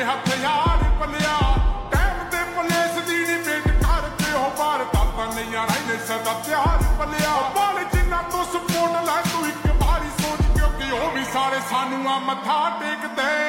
ਹਥਿਆਰ ਪਲਿਆ ਟਾਈਮ ਤੇ ਪੁਲਿਸ ਦੀ ਨੀ ਵੇਟ ਕਰਕੇ ਹੋ ਬਾਹਰ ਤਾਤਾਂ ਨਈਆਂ ਰਹਿੰਦੇ ਸਦਾ ਪਿਆਰ ਪਲਿਆ ਵਾਲ ਜਿੰਨਾ ਤੋਂ ਸਪੋਰਟ ਲੈ ਤੂੰ ਇੱਕ ਵਾਰੀ ਸੋਚ ਕਿਉਂਕਿ ਉਹ ਵੀ ਸਾਰੇ ਸਾਨੂੰ ਆ ਮੱਥਾ ਟੇਕਦੇ